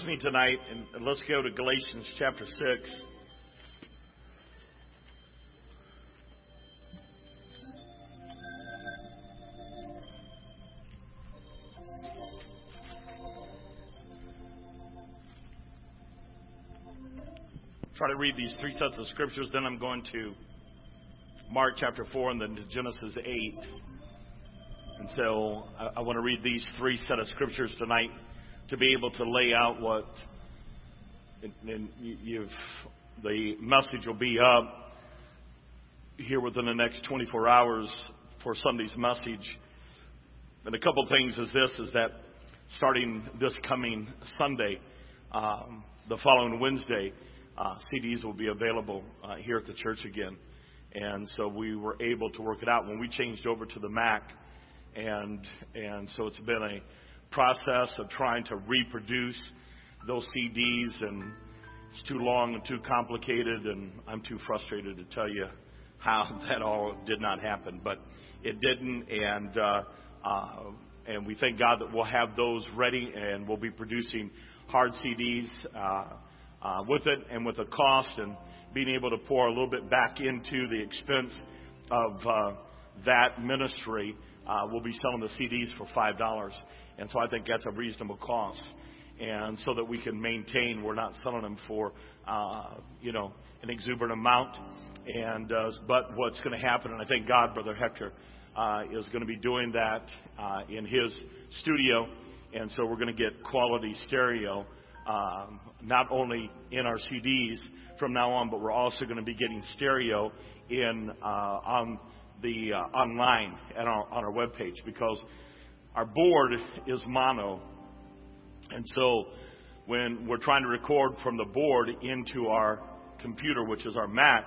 Me tonight, and let's go to Galatians chapter 6. Try to read these three sets of scriptures, then I'm going to Mark chapter 4 and then to Genesis 8. And so I want to read these three set of scriptures tonight to be able to lay out what the message will be up here within the next 24 hours for Sunday's message. And a couple things is that starting this coming Sunday, the following Wednesday, CDs will be available here at the church again. And so we were able to work it out when we changed over to the Mac. And so it's been a process of trying to reproduce those CDs, and it's too long and too complicated, and I'm too frustrated to tell you how that all did not happen, but it didn't. And we thank God that we'll have those ready, and we'll be producing hard CDs with it, and with the cost and being able to pour a little bit back into the expense of that ministry. We'll be selling the CDs for $5. And so I think that's a reasonable cost. And so that we can maintain, we're not selling them for, an exuberant amount. But what's going to happen, and I thank God, Brother Hector is going to be doing that in his studio. And so we're going to get quality stereo, not only in our CDs from now on, but we're also going to be getting stereo on the online and on our webpage, because our board is mono, and so when we're trying to record from the board into our computer, which is our Mac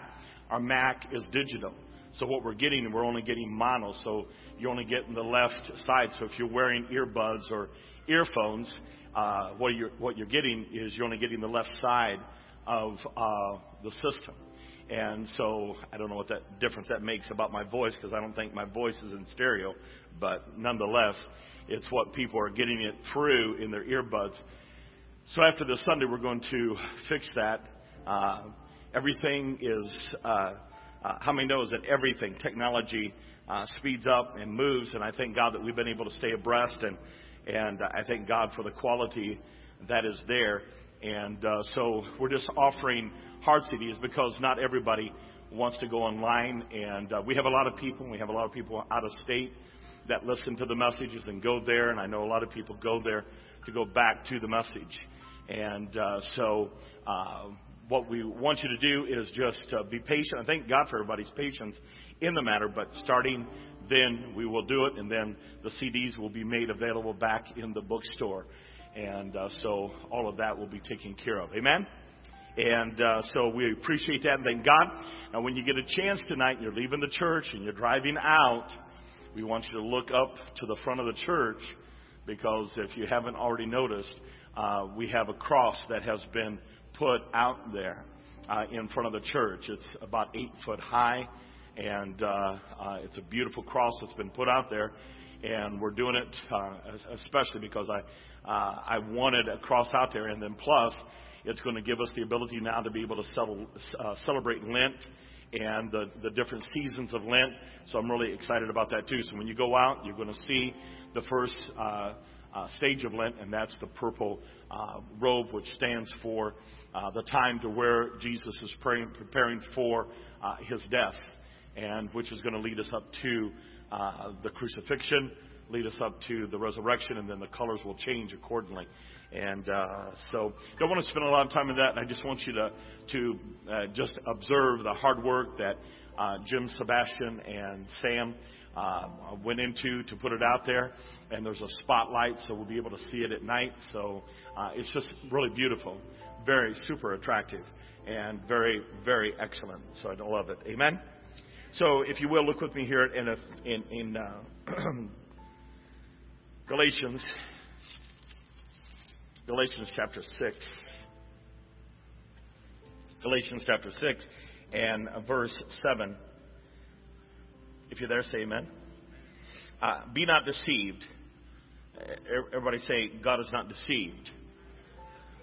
is digital. So what we're only getting mono, so you're only getting the left side. So if you're wearing earbuds or earphones, what you're getting is you're only getting the left side of the system. And so I don't know what that difference that makes about my voice, because I don't think my voice is in stereo, but nonetheless, it's what people are getting it through in their earbuds. So after this Sunday, we're going to fix that. Everything is, how many knows that everything, technology speeds up and moves, and I thank God that we've been able to stay abreast, and I thank God for the quality that is there. And so we're just offering hard CDs because not everybody wants to go online. And we have a lot of people out of state that listen to the messages and go there. And I know a lot of people go there to go back to the message. And so what we want you to do is just be patient. I thank God for everybody's patience in the matter. But starting then, we will do it. And then the CDs will be made available back in the bookstore. And so all of that will be taken care of. Amen? And so we appreciate that and thank God. Now, when you get a chance tonight and you're leaving the church and you're driving out, we want you to look up to the front of the church, because if you haven't already noticed, we have a cross that has been put out there in front of the church. It's about 8 foot high, and it's a beautiful cross that's been put out there. And we're doing it especially because I wanted a cross out there. And then plus, it's going to give us the ability now to be able to celebrate Lent and the different seasons of Lent. So I'm really excited about that too. So when you go out, you're going to see the first stage of Lent, and that's the purple robe, which stands for the time to where Jesus is preparing for his death, and which is going to lead us up to the crucifixion, lead us up to the resurrection, and then the colors will change accordingly. And so don't want to spend a lot of time on that. And I just want you to just observe the hard work that Jim, Sebastian, and Sam went into to put it out there. And there's a spotlight, so we'll be able to see it at night. So it's just really beautiful, very super attractive, and very, very excellent. So I love it. Amen. So if you will, look with me here in Galatians chapter 6. Galatians chapter 6 and verse 7. If you're there, say amen. Be not deceived. Everybody say, God is not deceived.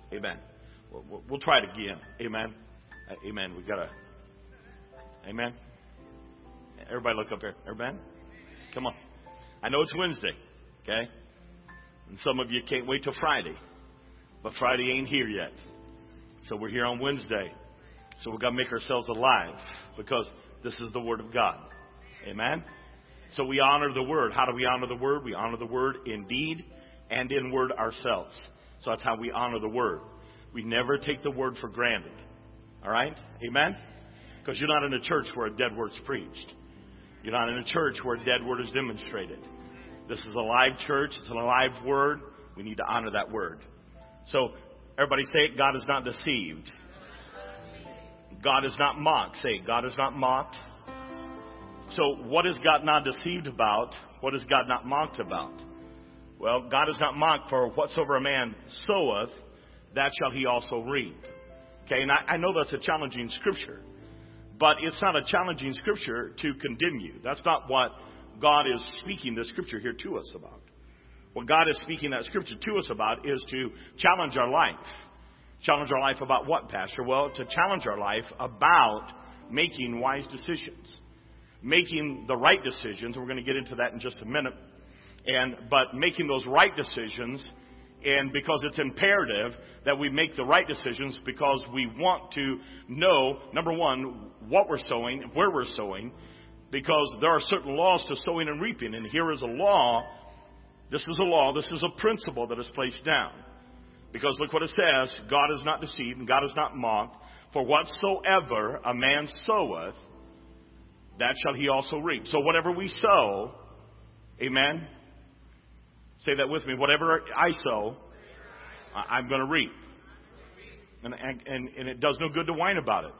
Amen. We'll try it again. Amen. Amen. We got to. Amen. Everybody look up here. Amen. Come on. I know it's Wednesday. Okay. And some of you can't wait till Friday. But Friday ain't here yet. So we're here on Wednesday. So we've got to make ourselves alive because this is the Word of God. Amen. So we honor the Word. How do we honor the Word? We honor the Word in deed and in word ourselves. So that's how we honor the Word. We never take the Word for granted. All right? Amen? Because you're not in a church where a dead word's preached. You're not in a church where a dead word is demonstrated. This is a live church. It's an alive Word. We need to honor that Word. So everybody say it. God is not deceived. God is not mocked. Say it. God is not mocked. So what is God not deceived about? What is God not mocked about? Well, God is not mocked, for whatsoever a man soweth, that shall he also reap. Okay, and I know that's a challenging scripture, but it's not a challenging scripture to condemn you. That's not what God is speaking the scripture here to us about. What God is speaking that scripture to us about is to challenge our life. Challenge our life about what, Pastor? Well, to challenge our life about making wise decisions. Making the right decisions. We're going to get into that in just a minute. But making those right decisions, and because it's imperative that we make the right decisions because we want to know, number one, what we're sowing, where we're sowing, because there are certain laws to sowing and reaping. And here is a law. This is a law. This is a principle that is placed down. Because look what it says. God is not deceived and God is not mocked. For whatsoever a man soweth, that shall he also reap. So whatever we sow, amen. Say that with me. Whatever I sow, I'm going to reap. And it does no good to whine about it.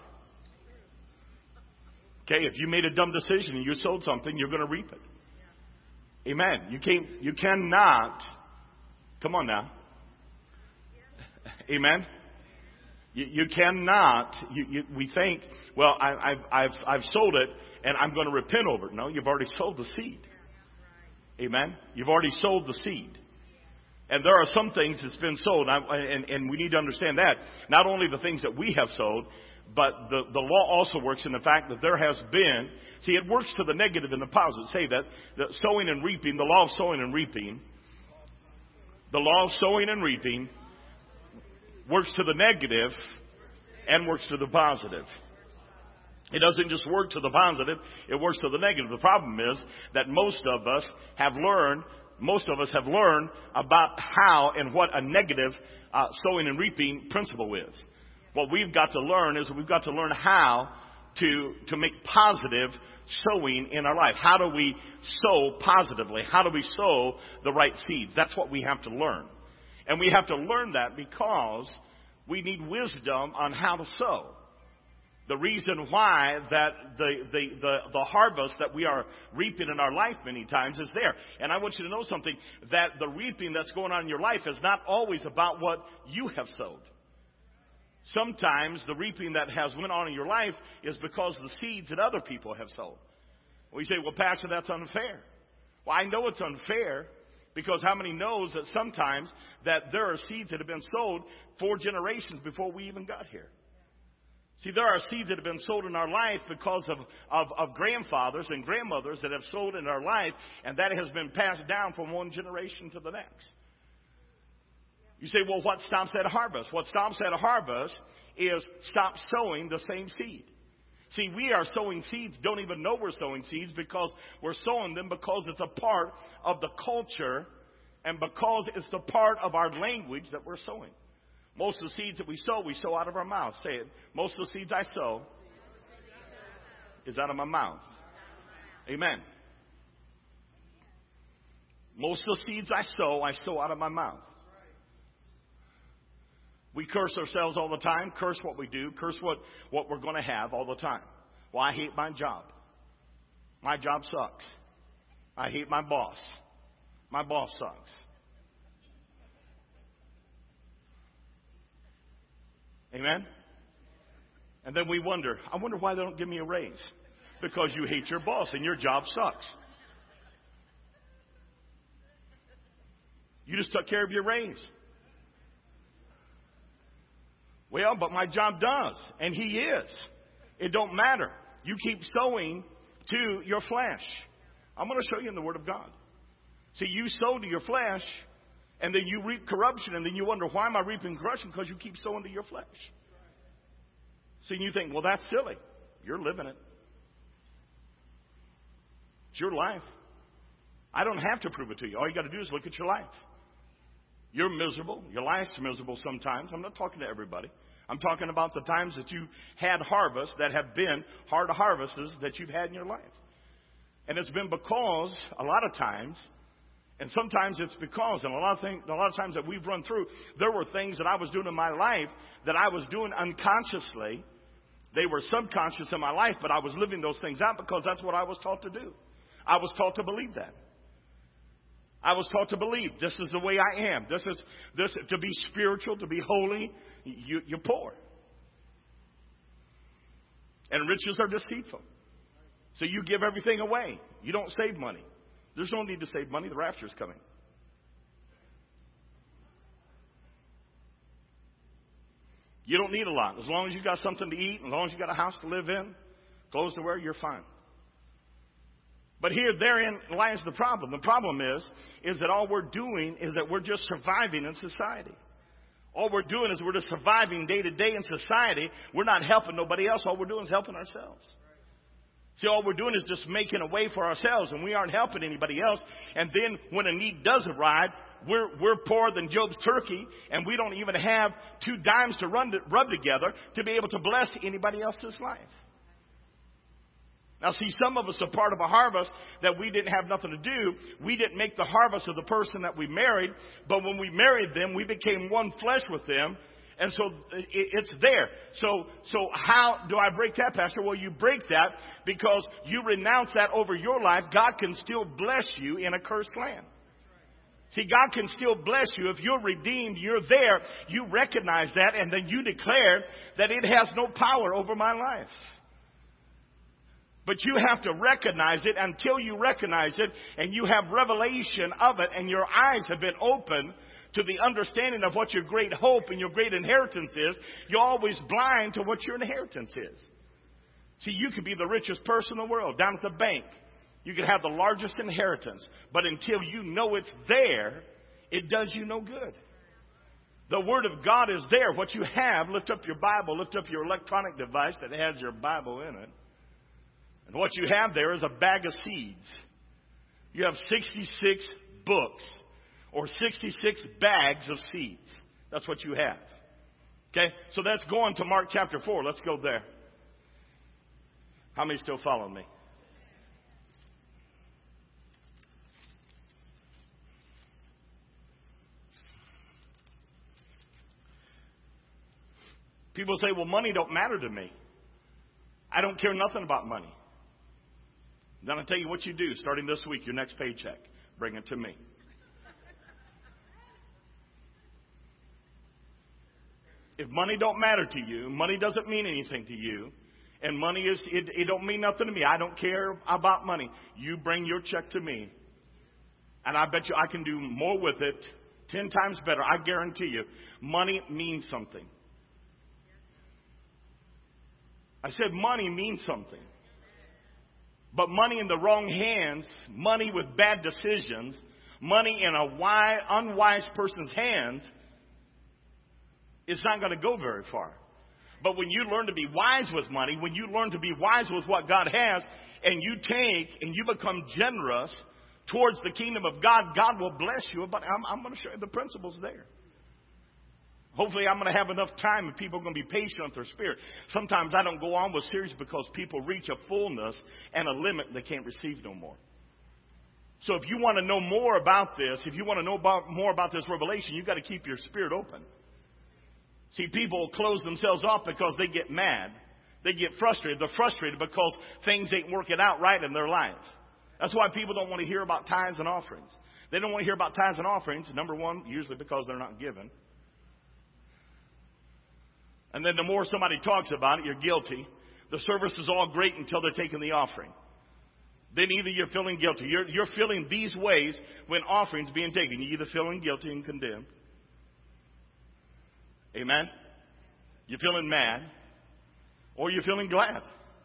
Okay, if you made a dumb decision and you sowed something, you're going to reap it. Amen. You cannot. Come on now. Amen. You cannot. We think, well, I've sold it and I'm going to repent over it. No, you've already sowed the seed. Amen. You've already sowed the seed. And there are some things that's been sowed, and we need to understand that. Not only the things that we have sowed, but the law also works in the fact that there has been, see, it works to the negative and the positive. Say that sowing and reaping, the law of sowing and reaping, the law of sowing and reaping works to the negative and works to the positive. It doesn't just work to the positive, it works to the negative. The problem is that most of us have learned about how and what a negative sowing and reaping principle is. What we've got to learn is we've got to learn how to make positive sowing in our life. How do we sow positively? How do we sow the right seeds? That's what we have to learn. And we have to learn that because we need wisdom on how to sow. The reason why that the harvest that we are reaping in our life many times is there. And I want you to know something, that the reaping that's going on in your life is not always about what you have sowed. Sometimes the reaping that has went on in your life is because of the seeds that other people have sown. Well, you say, well, Pastor, that's unfair. Well, I know it's unfair because how many knows that sometimes that there are seeds that have been sowed 4 generations before we even got here. See, there are seeds that have been sowed in our life because of grandfathers and grandmothers that have sowed in our life, and that has been passed down from one generation to the next. You say, well, what stops at a harvest? What stops at a harvest is stop sowing the same seed. See, we are sowing seeds, don't even know we're sowing seeds because we're sowing them because it's a part of the culture and because it's the part of our language that we're sowing. Most of the seeds that we sow out of our mouth. Say it. Most of the seeds I sow is out of my mouth. Amen. Most of the seeds I sow out of my mouth. We curse ourselves all the time, curse what we do, curse what we're going to have all the time. Well, I hate my job. My job sucks. I hate my boss. My boss sucks. Amen? And then we wonder, I wonder why they don't give me a raise. Because you hate your boss and your job sucks. You just took care of your raise. Well, but my job does, and he is. It don't matter. You keep sowing to your flesh. I'm going to show you in the Word of God. See, you sow to your flesh, and then you reap corruption, and then you wonder, why am I reaping corruption? Because you keep sowing to your flesh. See, and you think, well, that's silly. You're living it. It's your life. I don't have to prove it to you. All you got to do is look at your life. You're miserable. Your life's miserable sometimes. I'm not talking to everybody. I'm talking about the times that you had harvests that have been hard harvests that you've had in your life. And it's been because a lot of times, and sometimes it's because, and a lot of times that we've run through, there were things that I was doing in my life that I was doing unconsciously. They were subconscious in my life, but I was living those things out because that's what I was taught to do. I was taught to believe that. I was taught to believe this is the way I am. This to be spiritual, to be holy. You're poor, and riches are deceitful. So you give everything away. You don't save money. There's no need to save money. The rapture's coming. You don't need a lot. As long as you got something to eat, as long as you got a house to live in, clothes to wear, you're fine. But therein lies the problem. The problem is that all we're doing is that we're just surviving in society. All we're doing is we're just surviving day to day in society. We're not helping nobody else. All we're doing is helping ourselves. See, all we're doing is just making a way for ourselves, and we aren't helping anybody else. And then when a need does arrive, we're poorer than Job's turkey, and we don't even have 2 dimes to rub together to be able to bless anybody else's life. Now, see, some of us are part of a harvest that we didn't have nothing to do. We didn't make the harvest of the person that we married, but when we married them, we became one flesh with them, and so it's there. So how do I break that, Pastor? Well, you break that because you renounce that over your life. God can still bless you in a cursed land. See, God can still bless you. If you're redeemed, you're there. You recognize that, and then you declare that it has no power over my life. But you have to recognize it. Until you recognize it and you have revelation of it and your eyes have been opened to the understanding of what your great hope and your great inheritance is, you're always blind to what your inheritance is. See, you could be the richest person in the world down at the bank. You could have the largest inheritance. But until you know it's there, it does you no good. The Word of God is there. What you have, lift up your Bible, lift up your electronic device that has your Bible in it. And what you have there is a bag of seeds. You have 66 books or 66 bags of seeds. That's what you have. Okay? So let's go on to Mark chapter 4. Let's go there. How many still following me? People say, well, money don't matter to me. I don't care nothing about money. Then I'll tell you what you do starting this week, your next paycheck. Bring it to me. If money don't matter to you, money doesn't mean anything to you, and money it don't mean nothing to me. I don't care about money. You bring your check to me, and I bet you I can do more with it 10 times better. I guarantee you. Money means something. I said money means something. But money in the wrong hands, money with bad decisions, money in a unwise person's hands, it's not going to go very far. But when you learn to be wise with money, when you learn to be wise with what God has, and you take and you become generous towards the kingdom of God, God will bless you. But I'm going to show you the principles there. Hopefully I'm going to have enough time and people are going to be patient with their spirit. Sometimes I don't go on with series because people reach a fullness and a limit they can't receive no more. So if you want to know more about this, if you want to know more about this revelation, you've got to keep your spirit open. See, people close themselves off because they get mad. They get frustrated. They're frustrated because things ain't working out right in their life. That's why people don't want to hear about tithes and offerings. They don't want to hear about tithes and offerings, number one, usually because they're not given. And then the more somebody talks about it, you're guilty. The service is all great until they're taking the offering. Then either you're feeling guilty. You're feeling these ways when offerings being taken. You're either feeling guilty and condemned. Amen? You're feeling mad, or you're feeling glad.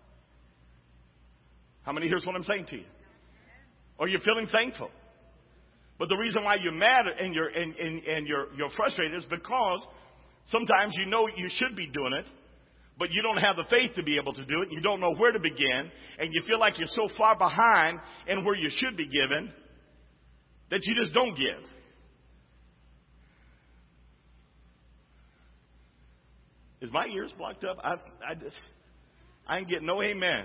How many hears what I'm saying to you? Or you're feeling thankful. But the reason why you're mad and you're frustrated is because sometimes you know you should be doing it, but you don't have the faith to be able to do it. You don't know where to begin, and you feel like you're so far behind in where you should be giving that you just don't give. Is my ears blocked up? I ain't getting no amens.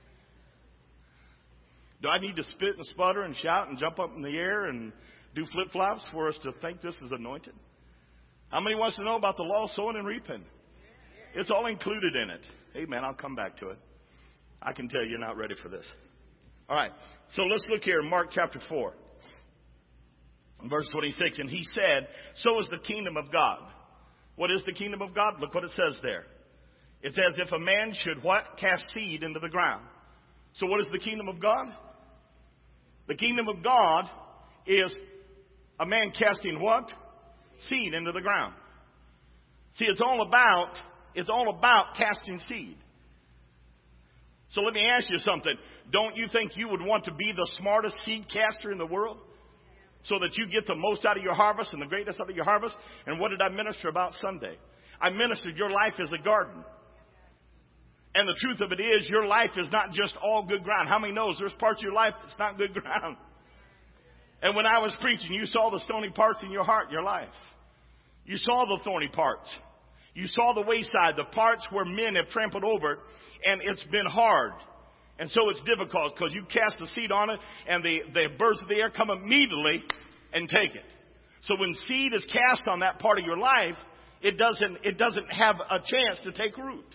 Do I need to spit and sputter and shout and jump up in the air and do flip-flops for us to think this is anointed? How many wants to know about the law of sowing and reaping? It's all included in it. Amen. I'll come back to it. I can tell you're not ready for this. All right. So let's look here in Mark chapter 4, verse 26. And he said, so is the kingdom of God. What is the kingdom of God? Look what it says there. It says, if a man should what? Cast seed into the ground. So what is the kingdom of God? The kingdom of God is a man casting what? Seed into the ground. See, it's all about casting seed. So let me ask you something. Don't you think you would want to be the smartest seed caster in the world? So that you get the most out of your harvest and the greatest out of your harvest? And what did I minister about Sunday? I ministered your life is a garden. And the truth of it is, your life is not just all good ground. How many knows there's parts of your life that's not good ground? And when I was preaching, you saw the stony parts in your heart, your life. You saw the thorny parts. You saw the wayside, the parts where men have trampled over it, and it's been hard. And so it's difficult because you cast the seed on it, and the birds of the air come immediately and take it. So when seed is cast on that part of your life, it doesn't have a chance to take root.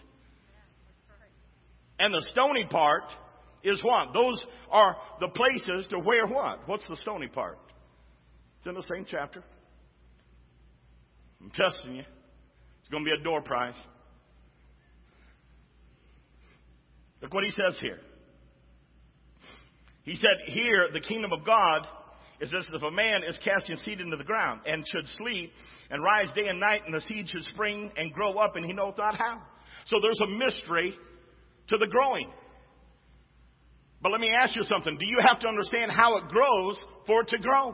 And the stony part is what? Those are the places to where what? What's the stony part? It's in the same chapter. I'm testing you. It's going to be a door prize. Look what he says here. He said, here, the kingdom of God is this: if a man is casting seed into the ground and should sleep and rise day and night, and the seed should spring and grow up, and he knoweth not how. So there's a mystery to the growing. But let me ask you something. Do you have to understand how it grows for it to grow?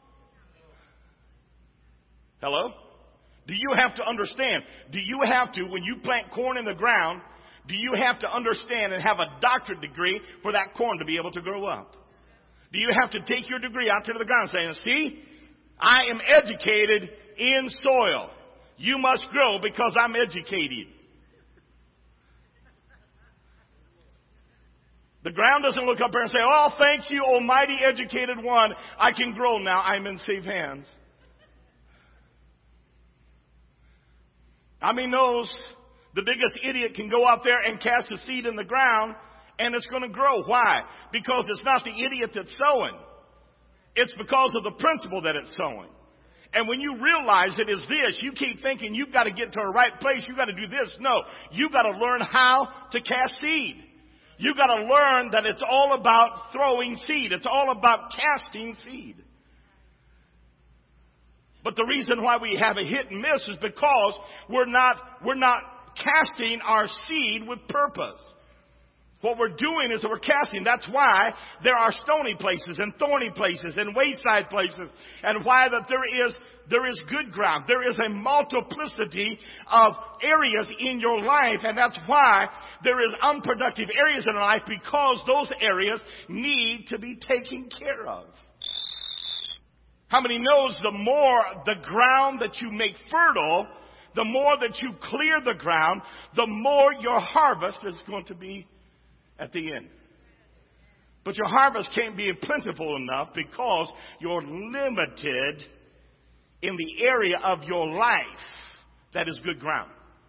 Hello? Do you have to understand? Do you have to, when you plant corn in the ground, do you have to understand and have a doctorate degree for that corn to be able to grow up? Do you have to take your degree out to the ground saying, see, I am educated in soil. You must grow because I'm educated. The ground doesn't look up there and say, oh, thank you, almighty educated one. I can grow now. I'm in safe hands. I mean, knows the biggest idiot can go out there and cast a seed in the ground and it's going to grow. Why? Because it's not the idiot that's sowing. It's because of the principle that it's sowing. And when you realize it is this, you keep thinking you've got to get to a right place. You've got to do this. No, you've got to learn how to cast seed. You've got to learn that it's all about throwing seed. It's all about casting seed. But the reason why we have a hit and miss is because we're not casting our seed with purpose. What we're doing is that we're casting. That's why there are stony places and thorny places and wayside places, and why that there is good ground. There is a multiplicity of areas in your life, and that's why there is unproductive areas in life, because those areas need to be taken care of. How many knows the more the ground that you make fertile, the more that you clear the ground, the more your harvest is going to be at the end. But your harvest can't be plentiful enough because you're limited in the area of your life that is good ground.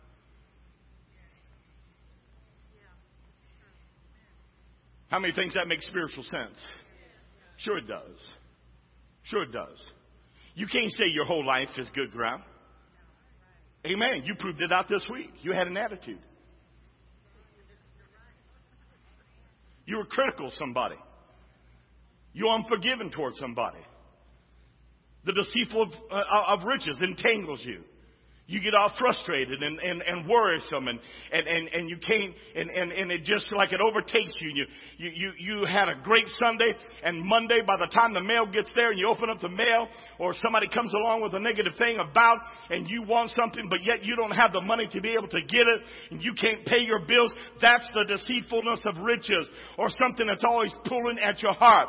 How many thinks that makes spiritual sense? Sure it does. Sure it does. You can't say your whole life is good ground. Amen. You proved it out this week. You had an attitude. You were critical of somebody. You're unforgiving towards somebody. The deceitful of riches entangles you. You get all frustrated and worrisome and you can't, and it just like it overtakes you. You had a great Sunday, and Monday, by the time the mail gets there and you open up the mail, or somebody comes along with a negative thing about, and you want something, but yet you don't have the money to be able to get it, and you can't pay your bills. That's the deceitfulness of riches, or something that's always pulling at your heart.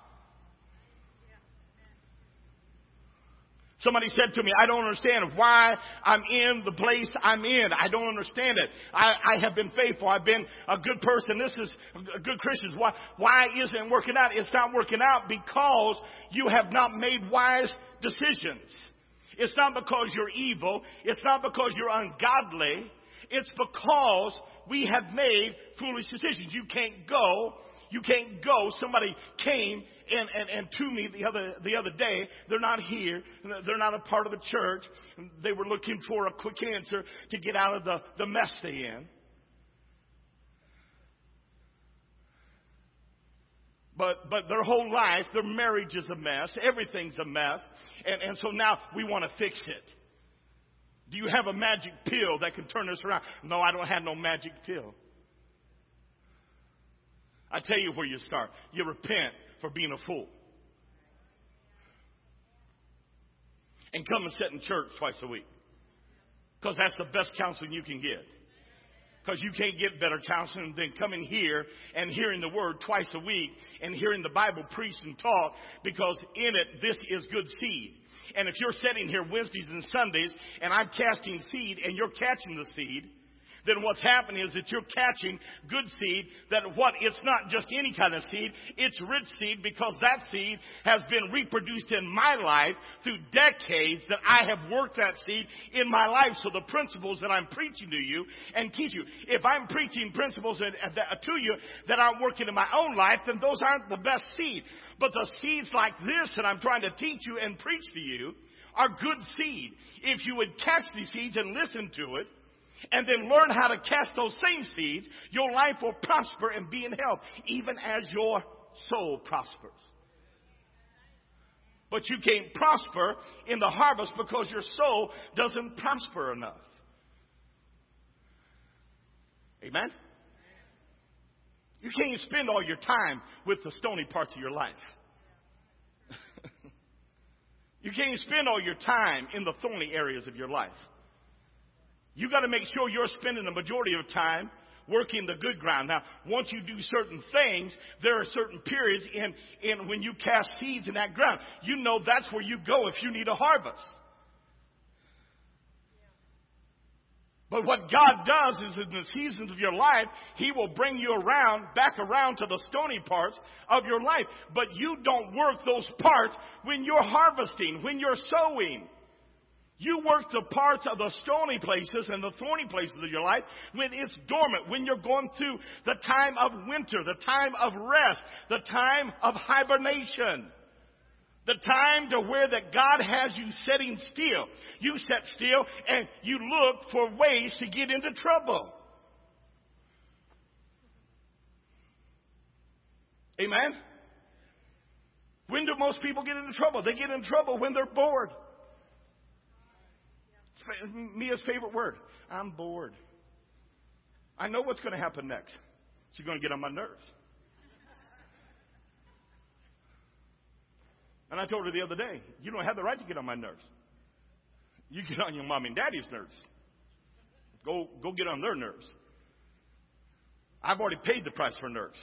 Somebody said to me, I don't understand why I'm in the place I'm in. I don't understand it. I have been faithful. I've been a good person. This is a good Christian. Why isn't it working out? It's not working out because you have not made wise decisions. It's not because you're evil. It's not because you're ungodly. It's because we have made foolish decisions. You can't go. Somebody came and to me the other day. They're not here. They're not a part of the church. They were looking for a quick answer to get out of the mess they're in. But their whole life, their marriage is a mess. Everything's a mess. And so now we want to fix it. Do you have a magic pill that can turn this around? No, I don't have no magic pill. I tell you where you start. You repent for being a fool. And come and sit in church twice a week. Because that's the best counseling you can get. Because you can't get better counseling than coming here and hearing the word twice a week and hearing the Bible preached and taught, because in it, this is good seed. And if you're sitting here Wednesdays and Sundays and I'm casting seed and you're catching the seed, then what's happening is that you're catching good seed. It's not just any kind of seed, it's rich seed, because that seed has been reproduced in my life through decades that I have worked that seed in my life. So the principles that I'm preaching to you and teach you, if I'm preaching principles to you that aren't working in my own life, then those aren't the best seed. But the seeds like this that I'm trying to teach you and preach to you are good seed. If you would catch these seeds and listen to it, and then learn how to cast those same seeds, your life will prosper and be in health, even as your soul prospers. But you can't prosper in the harvest because your soul doesn't prosper enough. Amen? You can't spend all your time with the stony parts of your life. You can't spend all your time in the thorny areas of your life. You got to make sure you're spending the majority of time working the good ground. Now, once you do certain things, there are certain periods in when you cast seeds in that ground. You know that's where you go if you need a harvest. But what God does is in the seasons of your life, He will bring you back around to the stony parts of your life. But you don't work those parts when you're harvesting, when you're sowing. You work the parts of the stony places and the thorny places of your life when it's dormant, when you're going through the time of winter, the time of rest, the time of hibernation, the time to where that God has you sitting still. You sit still and you look for ways to get into trouble. Amen? When do most people get into trouble? They get in trouble when they're bored. Mia's favorite word. I'm bored. I know what's going to happen next. She's going to get on my nerves. And I told her the other day, you don't have the right to get on my nerves. You get on your mom and daddy's nerves. Go get on their nerves. I've already paid the price for nerves.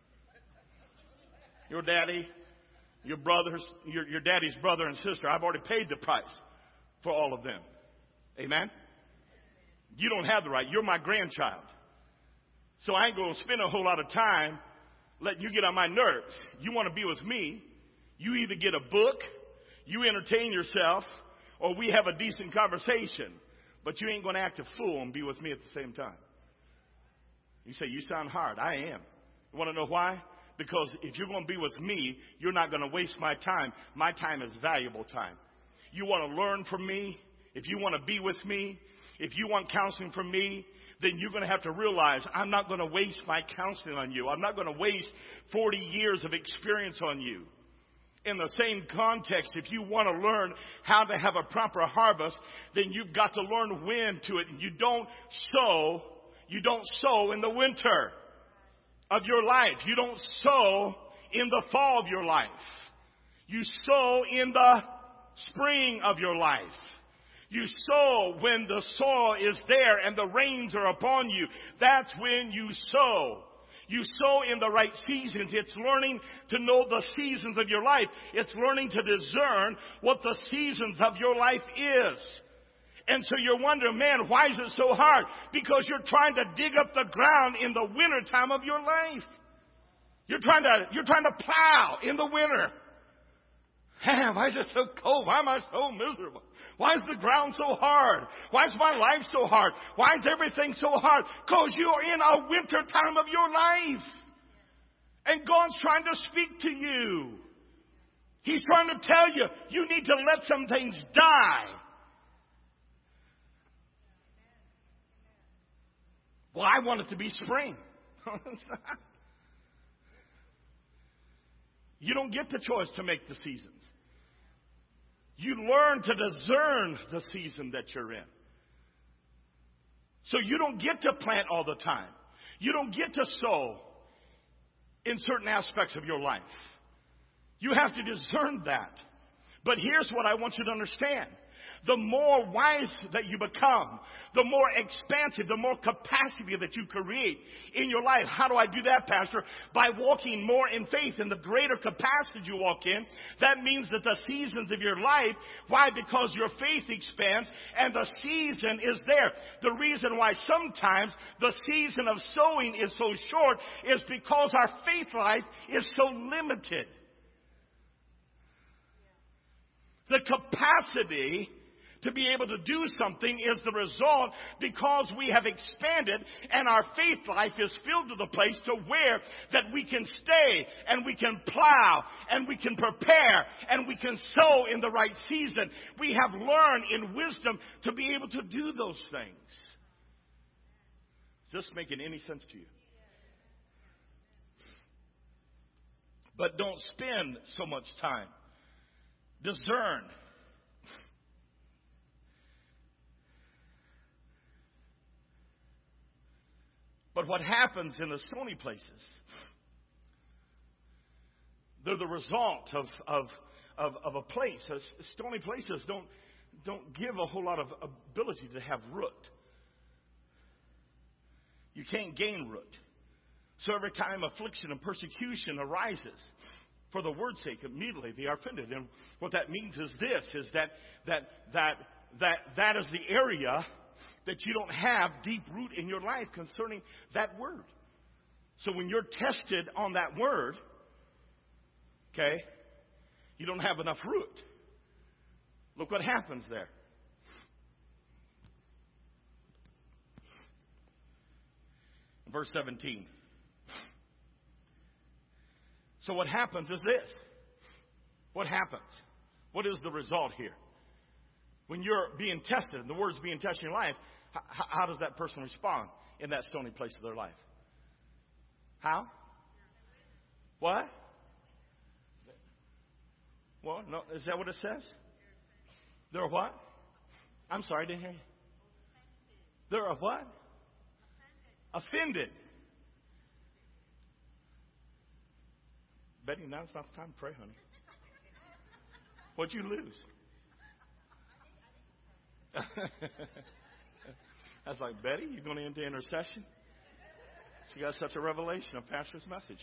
Your daddy, your brothers, your daddy's brother and sister, I've already paid the price for all of them. Amen? You don't have the right. You're my grandchild. So I ain't going to spend a whole lot of time letting you get on my nerves. You want to be with me, you either get a book, you entertain yourself, or we have a decent conversation. But you ain't going to act a fool and be with me at the same time. You say, you sound hard. I am. You want to know why? Because if you're going to be with me, you're not going to waste my time. My time is valuable time. You want to learn from me? If you want to be with me, if you want counseling from me, then you're going to have to realize I'm not going to waste my counseling on you. I'm not going to waste 40 years of experience on you. In the same context, if you want to learn how to have a proper harvest, then you've got to learn when to it. You don't sow in the winter of your life. You don't sow in the fall of your life. You sow in the spring of your life. You sow when the soil is there and the rains are upon you. That's when you sow. You sow in the right seasons. It's learning to know the seasons of your life. It's learning to discern what the seasons of your life is. And so you're wondering, man, why is it so hard? Because you're trying to dig up the ground in the winter time of your life. You're trying to plow in the winter. Man, why is it so cold? Why am I so miserable? Why is the ground so hard? Why is my life so hard? Why is everything so hard? Because you're in a winter time of your life. And God's trying to speak to you. He's trying to tell you, you need to let some things die. Well, I want it to be spring. You don't get the choice to make the seasons. You learn to discern the season that you're in. So you don't get to plant all the time. You don't get to sow in certain aspects of your life. You have to discern that. But here's what I want you to understand. The more wise that you become, the more expansive, the more capacity that you create in your life. How do I do that, Pastor? By walking more in faith. And the greater capacity you walk in, that means that the seasons of your life, why? Because your faith expands and the season is there. The reason why sometimes the season of sowing is so short is because our faith life is so limited. The capacity to be able to do something is the result because we have expanded and our faith life is filled to the place to where that we can stay and we can plow and we can prepare and we can sow in the right season. We have learned in wisdom to be able to do those things. Is this making any sense to you? But don't spend so much time. Discern. But what happens in the stony places, they're the result of a place. Stony places don't give a whole lot of ability to have root. You can't gain root. So every time affliction and persecution arises, for the word's sake, immediately they are offended. And what that means is this, is that is the area that you don't have deep root in your life concerning that word. So when you're tested on that word, okay, you don't have enough root. Look what happens there. Verse 17. So what happens is this. What happens? What is the result here? When you're being tested, and the word's being tested in your life, how does that person respond in that stony place of their life? How? What? Well, no, is that what it says? They're what? I'm sorry, I didn't hear you. They're a what? Offended. Betty, now's not the time to pray, honey. What'd you lose? I was like, Betty, you going into intercession? She got such a revelation of Pastor's message.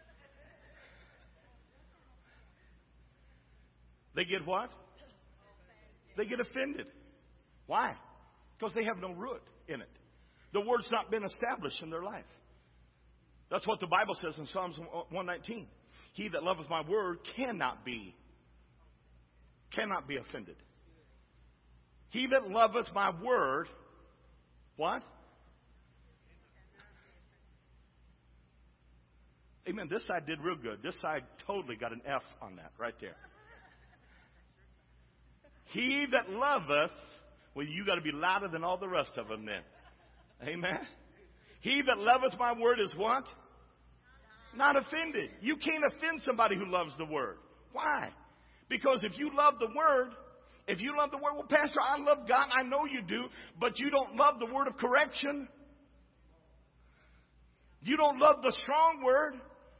They get what? They get offended. Why? Because they have no root in it. The word's not been established in their life. That's what the Bible says in Psalms 119. He that loveth my word cannot be offended. He that loveth my word, what? Amen. This side did real good. This side totally got an F on that right there. He that loveth, well, you got to be louder than all the rest of them then. Amen. He that loveth my word is what? Not offended. You can't offend somebody who loves the word. Why? Because if you love the Word, well, Pastor, I love God. I know you do, but you don't love the word of correction. You don't love the strong word.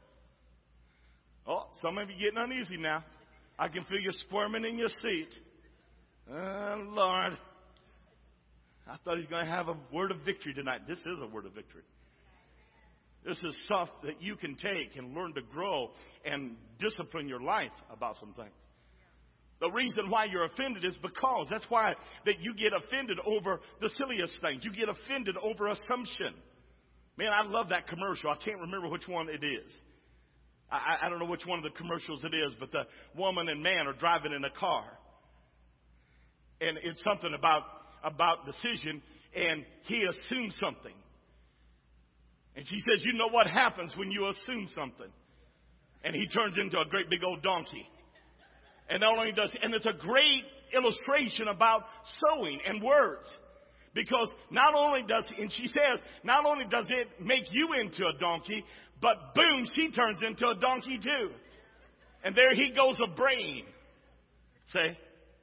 Oh, some of you getting uneasy now. I can feel you squirming in your seat. Oh, Lord. I thought he's going to have a word of victory tonight. This is a word of victory. This is stuff that you can take and learn to grow and discipline your life about some things. The reason why you're offended is because that's why that you get offended over the silliest things. You get offended over assumption. Man, I love that commercial. I can't remember which one it is. I don't know which one of the commercials it is, but the woman and man are driving in a car. And it's something about decision, and he assumes something. And she says, you know what happens when you assume something? And he turns into a great big old donkey. And not only does, and it's a great illustration about sowing and words. Because not only does, and she says, not only does it make you into a donkey, but boom, she turns into a donkey too. And there he goes a brain. See?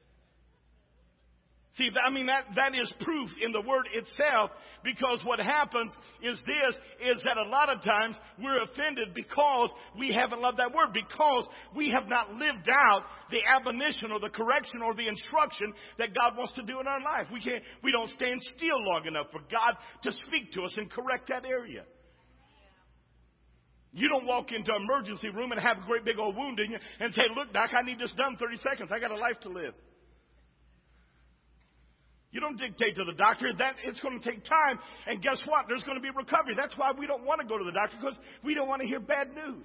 See, I mean, that is proof in the word itself, because what happens is that a lot of times we're offended because we haven't loved that word, because we have not lived out the admonition or the correction or the instruction that God wants to do in our life. We don't stand still long enough for God to speak to us and correct that area. You don't walk into an emergency room and have a great big old wound in you and say, look, Doc, I need this done 30 seconds. I got a life to live. You don't dictate to the doctor that it's going to take time. And guess what? There's going to be recovery. That's why we don't want to go to the doctor, because we don't want to hear bad news.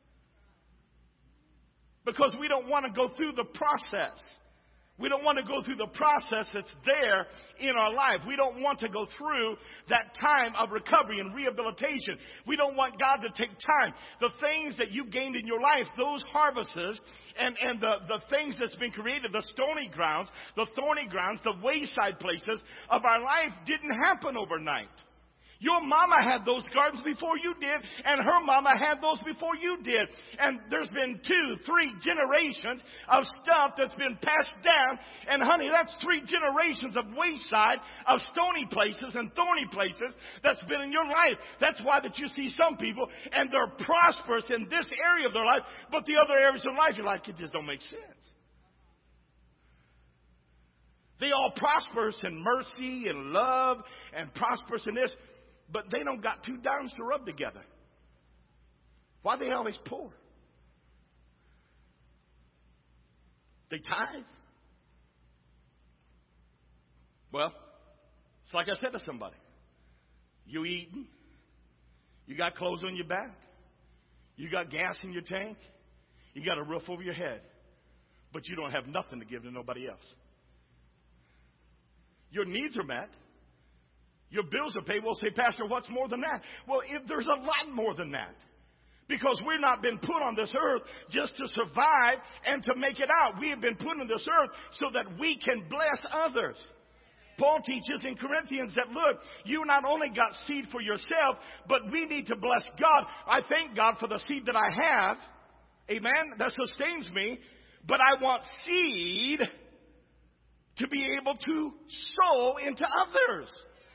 Because we don't want to go through the process. We don't want to go through the process that's there in our life. We don't want to go through that time of recovery and rehabilitation. We don't want God to take time. The things that you gained in your life, those harvests, and the things that's been created, the stony grounds, the thorny grounds, the wayside places of our life didn't happen overnight. Your mama had those gardens before you did, and her mama had those before you did. And there's been 2, 3 generations of stuff that's been passed down. And honey, that's 3 generations of wayside, of stony places and thorny places that's been in your life. That's why that you see some people, and they're prosperous in this area of their life, but the other areas of life, you're like, it just don't make sense. They all prosperous in mercy and love and prosperous in this, but they don't got 2 dimes to rub together. Why are they always poor? They tithe. Well, it's like I said to somebody. You eating. You got clothes on your back. You got gas in your tank. You got a roof over your head. But you don't have nothing to give to nobody else. Your needs are met. Your bills are paid. Well, say, Pastor, what's more than that? Well, there's a lot more than that. Because we've not been put on this earth just to survive and to make it out. We have been put on this earth so that we can bless others. Paul teaches in Corinthians that, look, you not only got seed for yourself, but we need to bless God. I thank God for the seed that I have. Amen. That sustains me. But I want seed to be able to sow into others.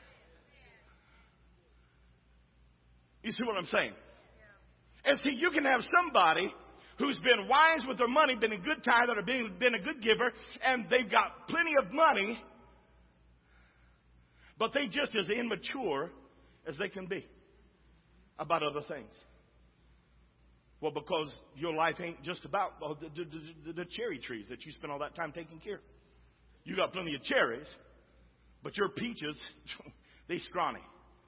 You see what I'm saying? And see, you can have somebody who's been wise with their money, been a good tither, or been a good giver, and they've got plenty of money, but they just as immature as they can be about other things. Well, because your life ain't just about the cherry trees that you spend all that time taking care of. You got plenty of cherries, but your peaches, they scrawny.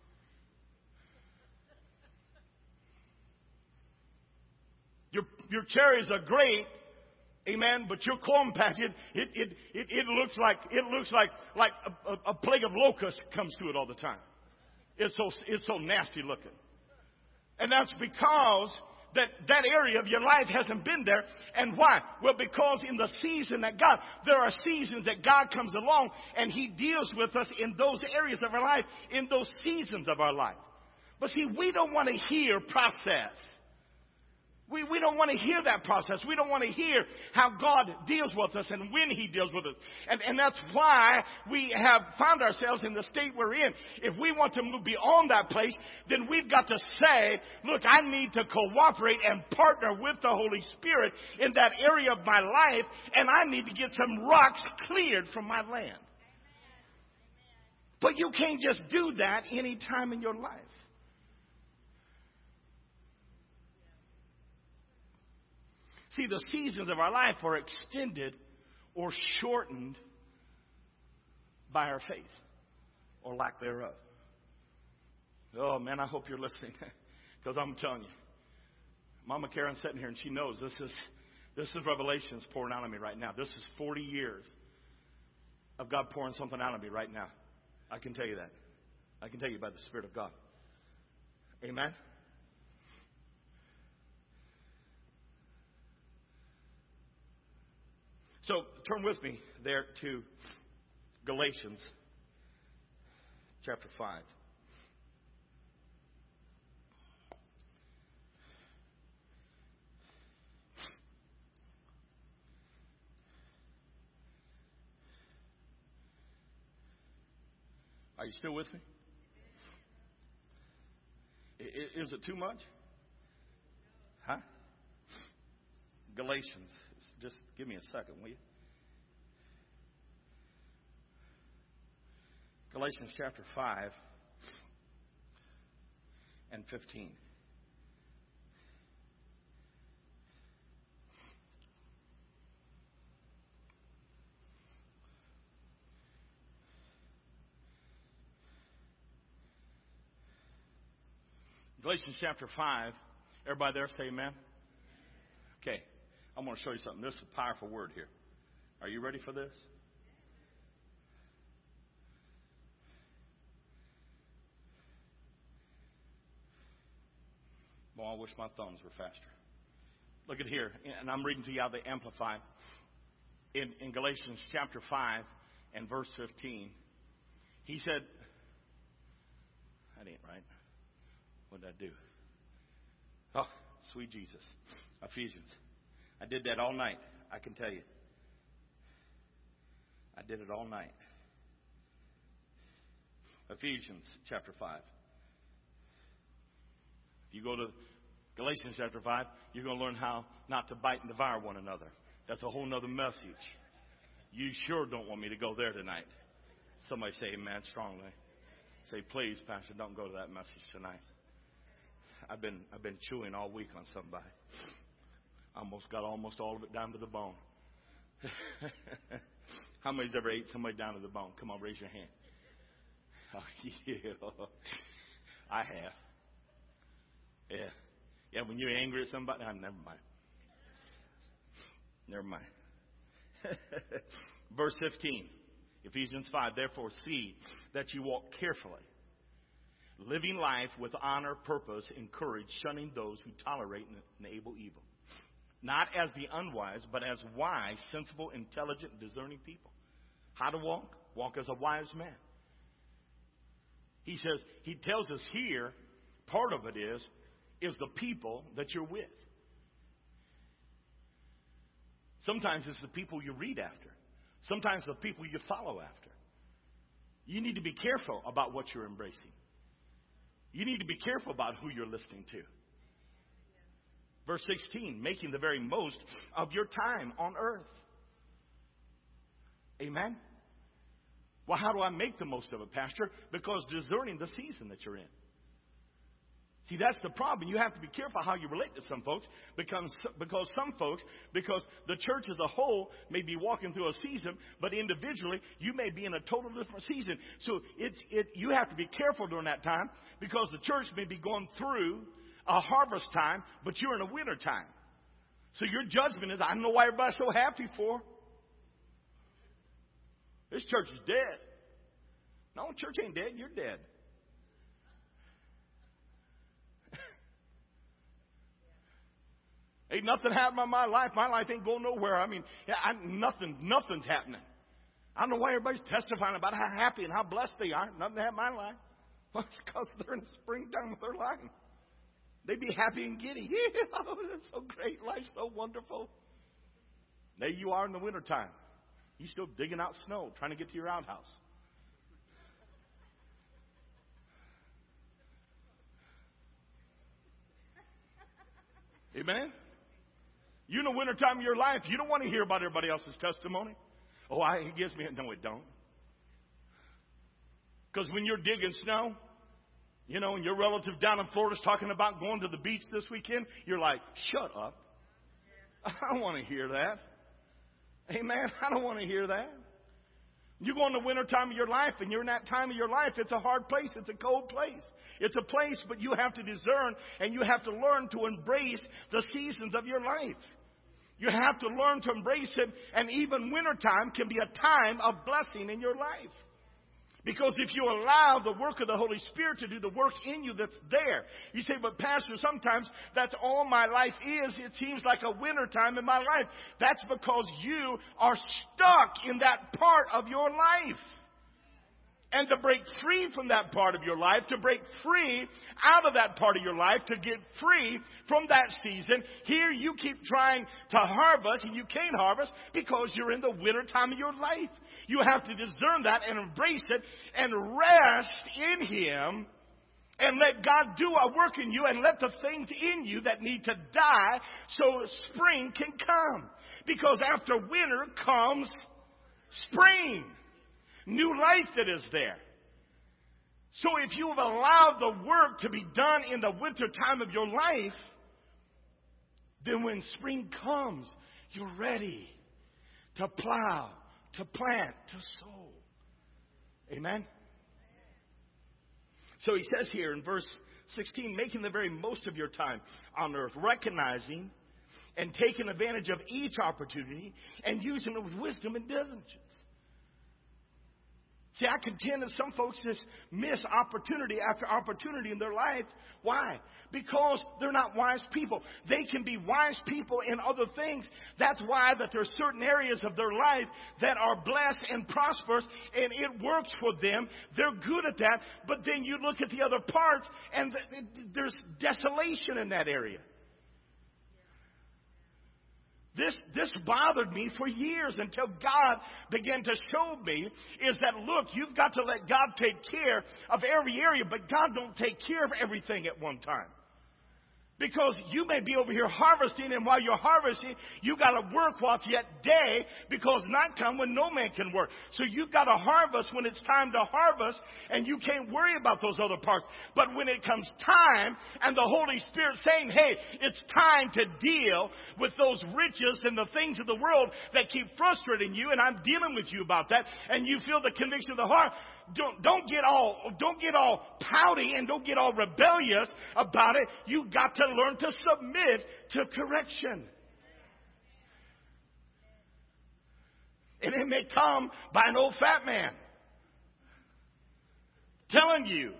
Your cherries are great, amen. But your corn patch, it looks like a plague of locusts comes through it all the time. It's so nasty looking, and that's because that area of your life hasn't been there. And why? Well, because in the season there are seasons that God comes along and He deals with us in those areas of our life, in those seasons of our life. But see, we don't want to hear process. We don't want to hear that process. We don't want to hear how God deals with us and when He deals with us. And that's why we have found ourselves in the state we're in. If we want to move beyond that place, then we've got to say, look, I need to cooperate and partner with the Holy Spirit in that area of my life, and I need to get some rocks cleared from my land. But you can't just do that any time in your life. See, the seasons of our life are extended or shortened by our faith or lack thereof. Oh, man, I hope you're listening, because I'm telling you, Mama Karen's sitting here and she knows this is revelations pouring out of me right now. This is 40 years of God pouring something out of me right now. I can tell you that. I can tell you by the Spirit of God. Amen? So turn with me there to Galatians chapter 5. Are you still with me? Is it too much? Huh? Galatians. Just give me a second, will you? Galatians chapter 5 and 15. Galatians chapter 5. Everybody there say amen? Okay. I'm going to show you something. This is a powerful word here. Are you ready for this? Boy, I wish my thumbs were faster. Look at here, and I'm reading to you out of the Amplified. In Galatians chapter 5 and verse 15, he said, that ain't right. What did I do? Oh, sweet Jesus. Ephesians. I did that all night, I can tell you. I did it all night. Ephesians chapter 5. If you go to Galatians chapter 5, you're going to learn how not to bite and devour one another. That's a whole nother message. You sure don't want me to go there tonight. Somebody say amen strongly. Say, please, Pastor, don't go to that message tonight. I've been chewing all week on somebody. Got almost all of it down to the bone. How many's ever ate somebody down to the bone? Come on, raise your hand. Oh, yeah. I have. Yeah. Yeah, when you're angry at somebody, never mind. Never mind. Verse 15, Ephesians 5, therefore see that you walk carefully, living life with honor, purpose, and courage, shunning those who tolerate and enable evil. Not as the unwise, but as wise, sensible, intelligent, discerning people. How to walk? Walk as a wise man. He says, he tells us here, part of it is the people that you're with. Sometimes it's the people you read after. Sometimes the people you follow after. You need to be careful about what you're embracing. You need to be careful about who you're listening to. Verse 16, making the very most of your time on earth. Amen? Well, how do I make the most of it, Pastor? Because discerning the season that you're in. See, that's the problem. You have to be careful how you relate to some folks because the church as a whole may be walking through a season, but individually you may be in a total different season. So you have to be careful during that time because the church may be going through a harvest time, but you're in a winter time. So your judgment is, I don't know why everybody's so happy for. This church is dead. No, church ain't dead. You're dead. Ain't nothing happening in my life. My life ain't going nowhere. I mean, nothing's happening. I don't know why everybody's testifying about how happy and how blessed they are. Nothing happened in my life. Well, it's because they're in the springtime of their life. They'd be happy and giddy. Yeah, oh, that's so great. Life's so wonderful. There you are in the wintertime. You still digging out snow, trying to get to your outhouse. Amen? You in the wintertime of your life, you don't want to hear about everybody else's testimony. Oh, it gives me... No, it don't. Because when you're digging snow, and your relative down in Florida is talking about going to the beach this weekend, you're like, shut up. I don't want to hear that. Amen? I don't want to hear that. You go in the wintertime of your life, and you're in that time of your life, it's a hard place. It's a cold place. It's a place, but you have to discern, and you have to learn to embrace the seasons of your life. You have to learn to embrace it, and even wintertime can be a time of blessing in your life. Because if you allow the work of the Holy Spirit to do the work in you that's there. You say, but Pastor, sometimes that's all my life is. It seems like a winter time in my life. That's because you are stuck in that part of your life. And to break free from that part of your life, to break free out of that part of your life, to get free from that season, here you keep trying to harvest, and you can't harvest because you're in the winter time of your life. You have to discern that and embrace it and rest in Him and let God do a work in you and let the things in you that need to die so spring can come. Because after winter comes spring. New life that is there. So if you have allowed the work to be done in the winter time of your life, then when spring comes, you're ready to plow, to plant, to sow. Amen? So he says here in verse 16, making the very most of your time on earth, recognizing and taking advantage of each opportunity and using it with wisdom and diligence. See, I contend that some folks just miss opportunity after opportunity in their life. Why? Because they're not wise people. They can be wise people in other things. That's why that there's certain areas of their life that are blessed and prosperous, and it works for them. They're good at that. But then you look at the other parts, and there's desolation in that area. This bothered me for years until God began to show me is that, look, you've got to let God take care of every area, but God don't take care of everything at one time. Because you may be over here harvesting, and while you're harvesting, you got to work while it's yet day, because night come when no man can work. So you've got to harvest when it's time to harvest, and you can't worry about those other parts. But when it comes time, and the Holy Spirit saying, hey, it's time to deal with those riches and the things of the world that keep frustrating you, and I'm dealing with you about that, and you feel the conviction of the heart, don't get all pouty and don't get all rebellious about it. You got to learn to submit to correction. And it may come by an old fat man telling you,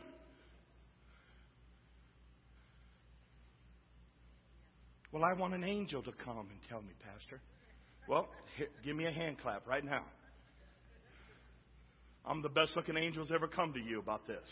well, I want an angel to come and tell me, Pastor. Well, here, give me a hand clap right now. I'm the best looking angel who's ever come to you about this.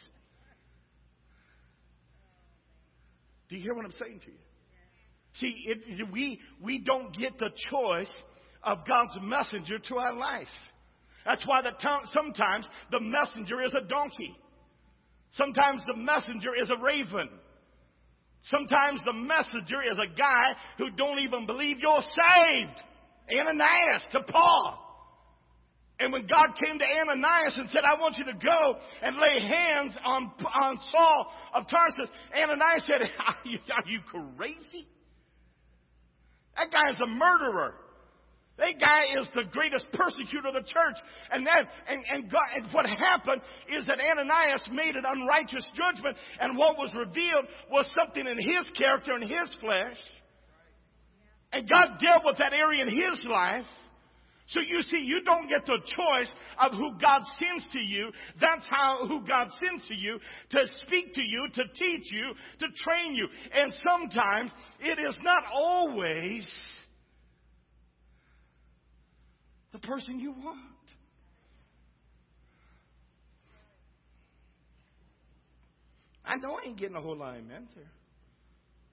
Do you hear what I'm saying to you? See, we don't get the choice of God's messenger to our life. That's why sometimes the messenger is a donkey. Sometimes the messenger is a raven. Sometimes the messenger is a guy who don't even believe you're saved. Ananias to Paul. And when God came to Ananias and said, I want you to go and lay hands on Saul of Tarsus, Ananias said, are you crazy? That guy is a murderer. That guy is the greatest persecutor of the church. And what happened is that Ananias made an unrighteous judgment, and what was revealed was something in his character and his flesh. And God dealt with that area in his life. So you see, you don't get the choice of who God sends to you. That's who God sends to you, to speak to you, to teach you, to train you. And sometimes it is not always the person you want. I know I ain't getting a whole lot of amens here.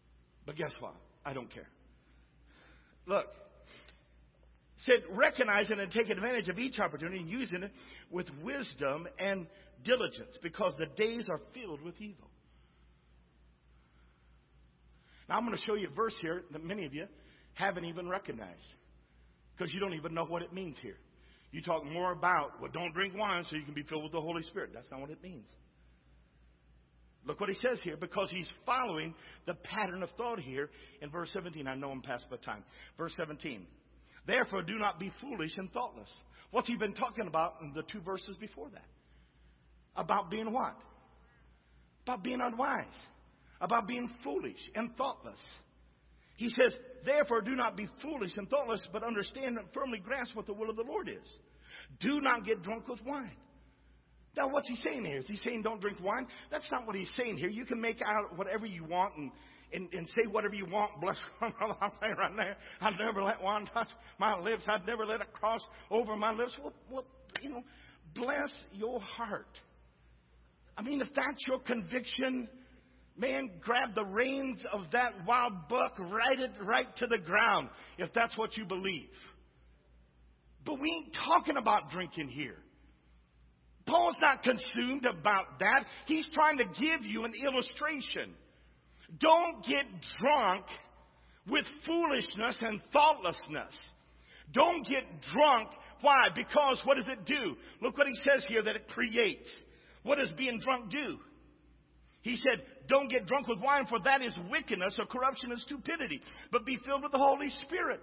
But guess what? I don't care. Look. Said, recognizing and take advantage of each opportunity and using it with wisdom and diligence, because the days are filled with evil. Now, I'm going to show you a verse here that many of you haven't even recognized, because you don't even know what it means here. You talk more about, well, don't drink wine so you can be filled with the Holy Spirit. That's not what it means. Look what he says here, because he's following the pattern of thought here in verse 17. I know I'm past my time. Verse 17. Therefore, do not be foolish and thoughtless. What's he been talking about in the 2 verses before that? About being what? About being unwise. About being foolish and thoughtless. He says, therefore, do not be foolish and thoughtless, but understand and firmly grasp what the will of the Lord is. Do not get drunk with wine. Now, what's he saying here? Is he saying don't drink wine? That's not what he's saying here. You can make out whatever you want and say whatever you want. Bless God, I'm saying right there. I'd never let wine touch my lips. I'd never let it cross over my lips. Well, bless your heart. I mean, if that's your conviction, man, grab the reins of that wild buck, ride it right to the ground, if that's what you believe. But we ain't talking about drinking here. Paul's not consumed about that. He's trying to give you an illustration. Don't get drunk with foolishness and thoughtlessness. Don't get drunk. Why? Because what does it do? Look what he says here that it creates. What does being drunk do? He said, don't get drunk with wine, for that is wickedness or corruption and stupidity. But be filled with the Holy Spirit.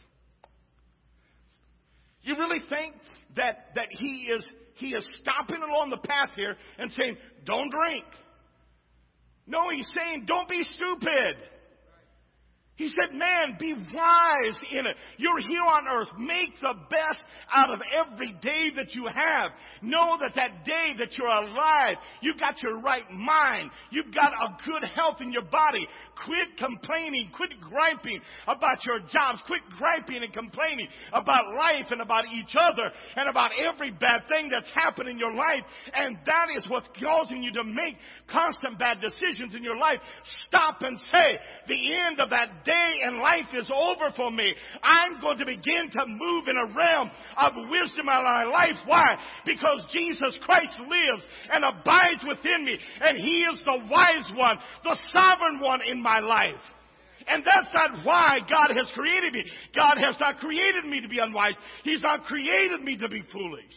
You really think that he is stopping along the path here and saying, don't drink? No, he's saying, don't be stupid. He said, man, be wise in it. You're here on earth. Make the best out of every day that you have. Know that day that you're alive, you've got your right mind. You've got a good health in your body. Quit complaining. Quit griping about your jobs. Quit griping and complaining about life and about each other and about every bad thing that's happened in your life. And that is what's causing you to make constant bad decisions in your life. Stop and say, the end of that day in life is over for me. I'm going to begin to move in a realm of wisdom in my life. Why? Because Jesus Christ lives and abides within me, and He is the wise one, the sovereign one in my life. And that's not why God has created me. God has not created me to be unwise. He's not created me to be foolish.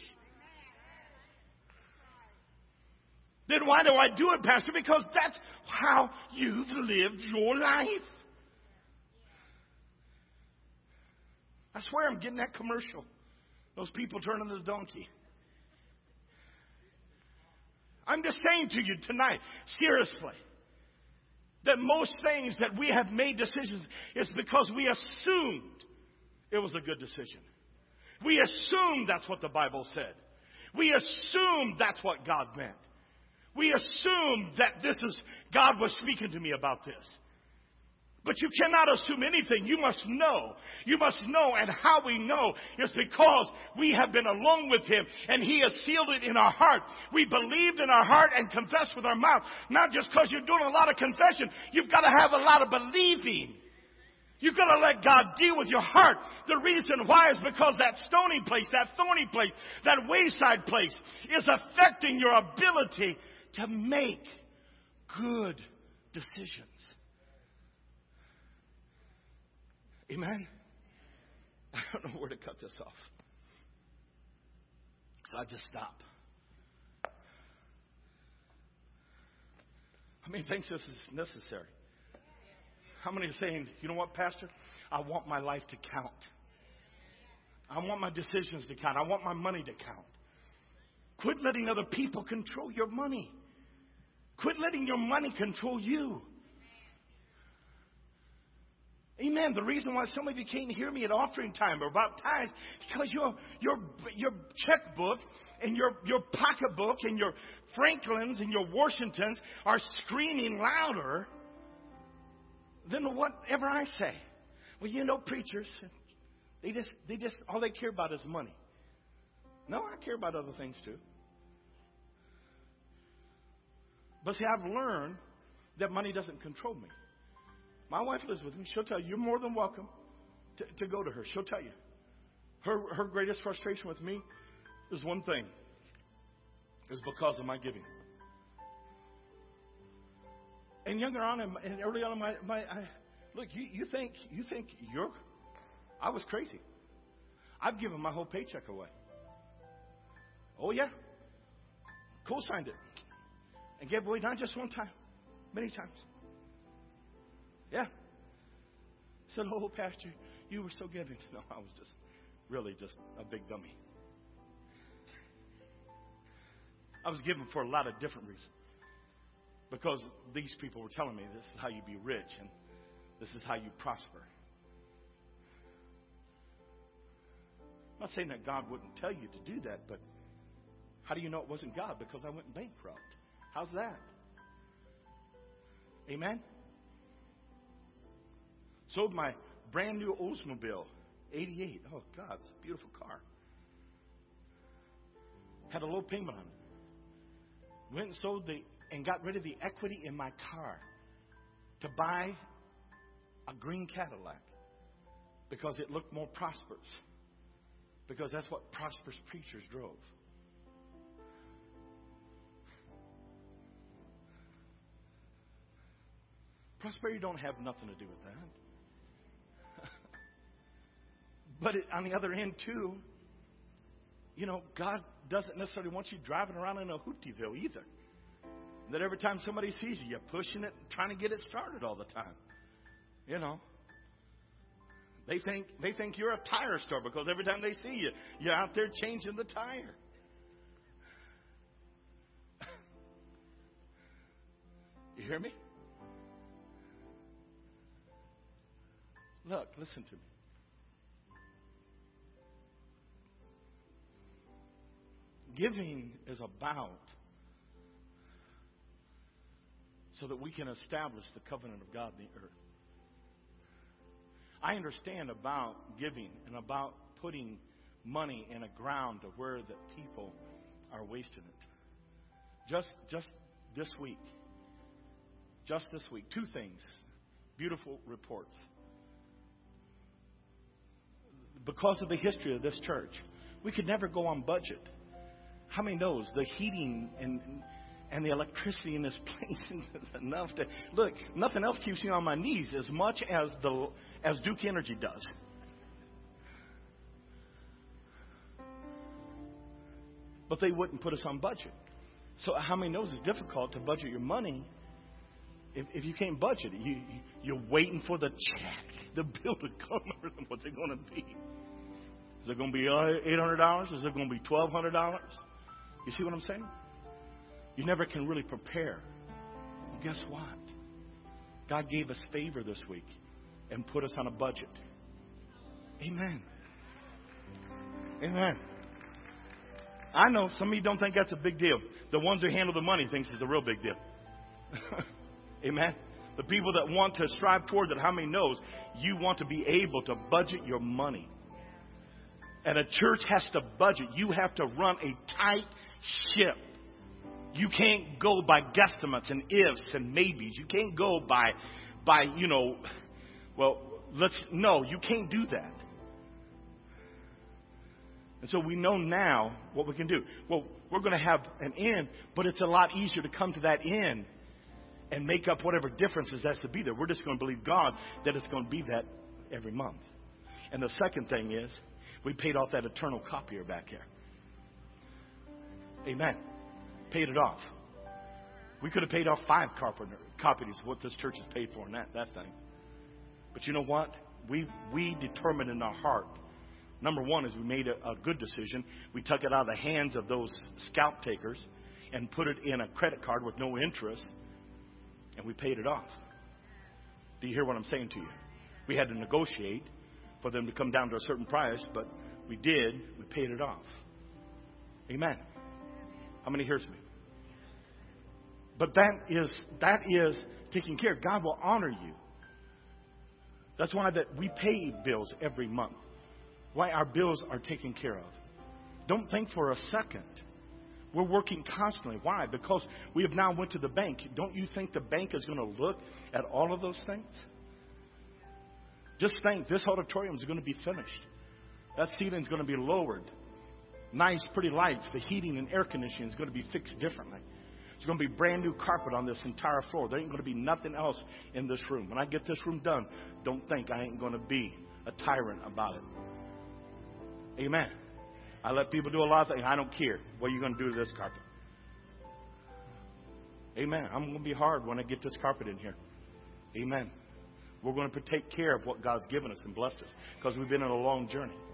Then why do I do it, Pastor? Because that's how you've lived your life. I swear I'm getting that commercial. Those people turning this donkey. I'm just saying to you tonight, seriously, that most things that we have made decisions is because we assumed it was a good decision. We assumed that's what the Bible said. We assumed that's what God meant. We assumed that God was speaking to me about this. But you cannot assume anything. You must know. You must know. And how we know is because we have been alone with Him and He has sealed it in our heart. We believed in our heart and confessed with our mouth. Not just because you're doing a lot of confession. You've got to have a lot of believing. You've got to let God deal with your heart. The reason why is because that stony place, that thorny place, that wayside place is affecting your ability to make good decisions. Amen? I don't know where to cut this off. So I just stop. How many think this is necessary? How many are saying, you know what, Pastor? I want my life to count. I want my decisions to count. I want my money to count. Quit letting other people control your money. Quit letting your money control you. Amen. The reason why some of you can't hear me at offering time or about tithes, because your checkbook and your pocketbook and your Franklins and your Washingtons are screaming louder than whatever I say. Well, you know, preachers, they just all they care about is money. No, I care about other things too. But see, I've learned that money doesn't control me. My wife lives with me. She'll tell you, you're more than welcome to go to her. She'll tell you. Her greatest frustration with me is one thing. Is because of my giving. And younger on and early on in look, you think I was crazy. I've given my whole paycheck away. Oh yeah. Co-signed it. And gave away not just one time, many times. Yeah. Said, oh, Pastor, you were so giving. No, I was really just a big dummy. I was giving for a lot of different reasons. Because these people were telling me this is how you be rich and this is how you prosper. I'm not saying that God wouldn't tell you to do that, but how do you know it wasn't God? Because I went bankrupt. How's that? Amen? Sold my brand new Oldsmobile, 88. Oh, God, it's a beautiful car. Had a low payment on it. Went and sold and got rid of the equity in my car to buy a green Cadillac because it looked more prosperous. Because that's what prosperous preachers drove. Prosperity don't have nothing to do with that. But on the other end, too, God doesn't necessarily want you driving around in a Hootieville either. That every time somebody sees you, you're pushing it, trying to get it started all the time. They think you're a tire store because every time they see you, you're out there changing the tire. You hear me? Look, listen to me. Giving is about so that we can establish the covenant of God in the earth. I understand about giving and about putting money in a ground to where the people are wasting it. Just this week, two things, beautiful reports. Because of the history of this church, we could never go on budget. How many knows the heating and the electricity in this place is enough to look? Nothing else keeps me on my knees as much as Duke Energy does. But they wouldn't put us on budget. So how many knows it's difficult to budget your money if you can't budget it? You're waiting for the check, the bill to come. What's it going to be? Is it going to be $800? Is it going to be $1,200? You see what I'm saying? You never can really prepare. Well, guess what? God gave us favor this week and put us on a budget. Amen. Amen. I know some of you don't think that's a big deal. The ones who handle the money thinks it's a real big deal. Amen. The people that want to strive toward that, how many knows you want to be able to budget your money? And a church has to budget. You have to run a tight ship. You can't go by guesstimates and ifs and maybes. You can't go by you can't do that. And so we know now what we can do. Well, we're going to have an end, but it's a lot easier to come to that end and make up whatever differences has to be there. We're just going to believe God that it's going to be that every month. And the second thing is, we paid off that eternal copier back here. Amen. Paid it off. We could have paid off 5 copies of what this church has paid for in that thing. But you know what? We determined in our heart. Number one is we made a good decision. We took it out of the hands of those scalp takers and put it in a credit card with no interest. And we paid it off. Do you hear what I'm saying to you? We had to negotiate for them to come down to a certain price, but we did. We paid it off. Amen. How many hears me? But that is taking care. God will honor you. That's why that we pay bills every month. Why our bills are taken care of. Don't think for a second. We're working constantly. Why? Because we have now went to the bank. Don't you think the bank is going to look at all of those things? Just think, this auditorium is going to be finished. That ceiling is going to be lowered. Nice, pretty lights. The heating and air conditioning is going to be fixed differently. There's going to be brand new carpet on this entire floor. There ain't going to be nothing else in this room. When I get this room done, don't think I ain't going to be a tyrant about it. Amen. I let people do a lot of things. I don't care. What are you going to do to this carpet? Amen. I'm going to be hard when I get this carpet in here. Amen. We're going to take care of what God's given us and blessed us because we've been on a long journey.